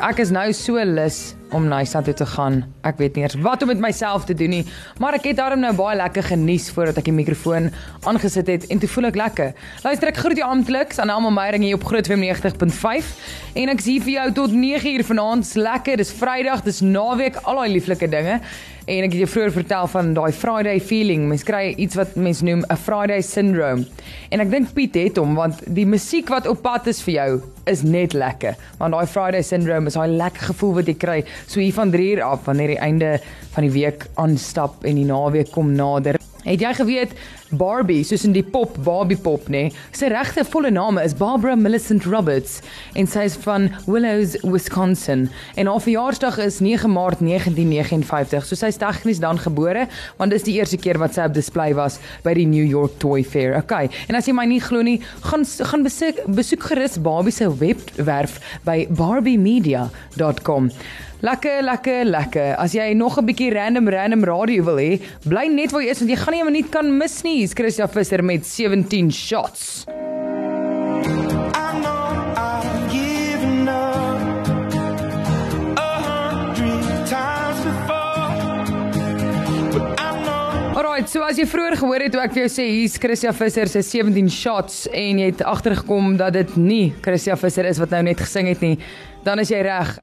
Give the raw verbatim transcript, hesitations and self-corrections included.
Ek is nou so lus om Nysa toe te gaan. Ek weet nie eers wat om met myself te doen nie, maar ek het daarom nou baie lekker genies voordat ek die mikrofoon aangesit het en toe voel ek lekker. Luister, ek groet jou ampteliks aan almal Meyering hier op Groot F M negentig punt vyf en ek sien vir jou tot nege uur vanaand. Lekker, dis Vrydag, dis naweek, al daai lieflike dinge. En ek het jou vroeër vertel van daai Friday feeling. Mens kry iets wat mens noem 'n Friday syndrome. En ek dink Piet het hom, want die musiek wat op pad is vir jou is net lekker. Want daai Friday syndrome is daai lekker gevoel wat jy kry so hier van drie uur af wanneer die einde van die week aanstap en die naweek kom nader. Het jy geweet Barbie, soos in die pop, Barbie pop, nee, sy regte volle name is Barbara Millicent Roberts en sy is van Willows, Wisconsin. En haar verjaarsdag is nege Maart negentien negenty vyf, so sy is tegnies dan gebore, want dis die eerste keer wat sy op display was by die New York Toy Fair. Okay, en as jy my nie glo nie, gaan, gaan besoek, besoek gerus Barbie se webwerf by barbie media dot com. Lekker, lekker, lekker. As jy nog 'n bietjie random, random radio wil hê, bly net waar jy is, want jy gaan nie 'n minuut kan mis nie. Hier's Christian Visser met seventeen shots. Alright, so as jy vroeër gehoor het toe ek vir jou sê, hier's Christian Visser se seventeen shots en jy het agtergekom dat dit nie Christian Visser is wat nou net gesing het nie, dan is jy reg.